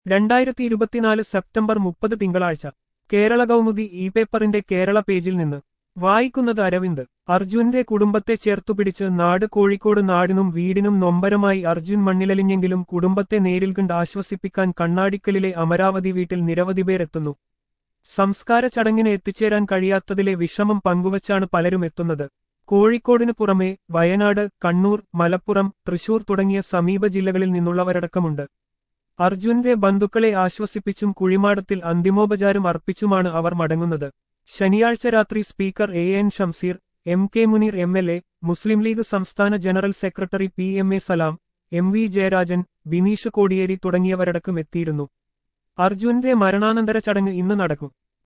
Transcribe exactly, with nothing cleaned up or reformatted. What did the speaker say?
രണ്ടായിരത്തി ഇരുപത്തിനാല് സെപ്റ്റംബർ മുപ്പത് തിങ്കളാഴ്ച കേരള കൗമുദി ഇ പേപ്പറിന്റെ കേരള പേജിൽ നിന്ന് വായിക്കുന്നത് അരവിന്ദ്. അർജുന്റെ കുടുംബത്തെ ചേർത്തുപിടിച്ച് നാട്. കോഴിക്കോട് നാടിനും വീടിനും നൊമ്പരമായി അർജുൻ മണ്ണിലലിഞ്ഞെങ്കിലും കുടുംബത്തെ നേരിൽ കണ്ട് ആശ്വസിപ്പിക്കാൻ കണ്ണാടിക്കലിലെ അമരാവതി വീട്ടിൽ നിരവധി പേരെത്തുന്നു. സംസ്കാര ചടങ്ങിന് എത്തിച്ചേരാൻ കഴിയാത്തതിലെ വിഷമം പങ്കുവച്ചാണ് പലരും എത്തുന്നത്. കോഴിക്കോടിനു പുറമെ വയനാട്, കണ്ണൂർ, മലപ്പുറം, തൃശൂർ തുടങ്ങിയ സമീപ ജില്ലകളിൽ നിന്നുള്ളവരടക്കമുണ്ട്. അർജുന്റെ ബന്ധുക്കളെ ആശ്വസിപ്പിച്ചും കുഴിമാടത്തിൽ അന്തിമോപചാരം അർപ്പിച്ചുമാണ് അവർ മടങ്ങുന്നത്. ശനിയാഴ്ച രാത്രി speaker A N Shamseer, M K Muneer M L A, Muslim League സംസ്ഥാന general secretary P M A Salam, M V Jayarajan, Bineesh Kodiyeri തുടങ്ങിയവരടക്കം എത്തിയിരുന്നു. അർജുന്റെ മരണാനന്തര ചടങ്ങ് ഇന്ന് നടക്കും.